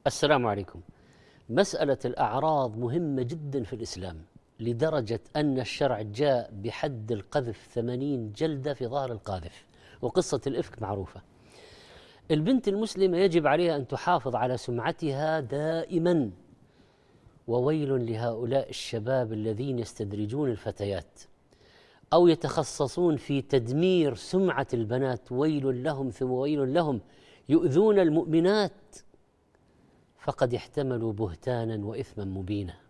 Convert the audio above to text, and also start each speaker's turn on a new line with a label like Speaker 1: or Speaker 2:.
Speaker 1: السلام عليكم. مسألة الأعراض مهمة جدا في الإسلام، لدرجة أن الشرع جاء بحد القذف 80 جلدة في ظهر القاذف، وقصة الإفك معروفة. البنت المسلمة يجب عليها أن تحافظ على سمعتها دائما، وويل لهؤلاء الشباب الذين يستدرجون الفتيات أو يتخصصون في تدمير سمعة البنات، ويل لهم ثم ويل لهم، يؤذون المؤمنات، فقد احتملوا بهتانا وإثما مبينا.